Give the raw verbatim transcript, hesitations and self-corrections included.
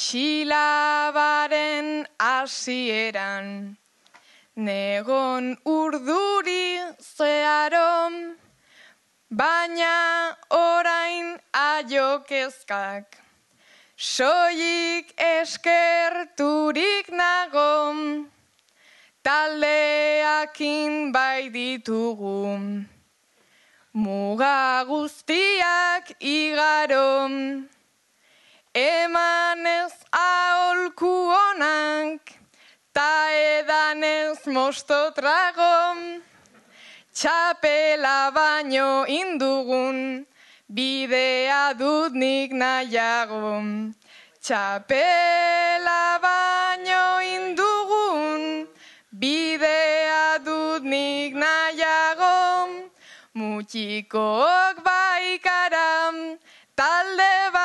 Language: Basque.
Silabaren hasieran, negon urduri zeharon, baina orain aiokezkak, soilik eskerturik nago, taldeakin bai ditugu, muga guztiak igaro, emanez aholku onak, ta edanez mostotrago, txapela baino indugun, bidea dut nik nahiago. Txapela baino indugun, bidea dut nik nahiago. Mutxikook baikara, talde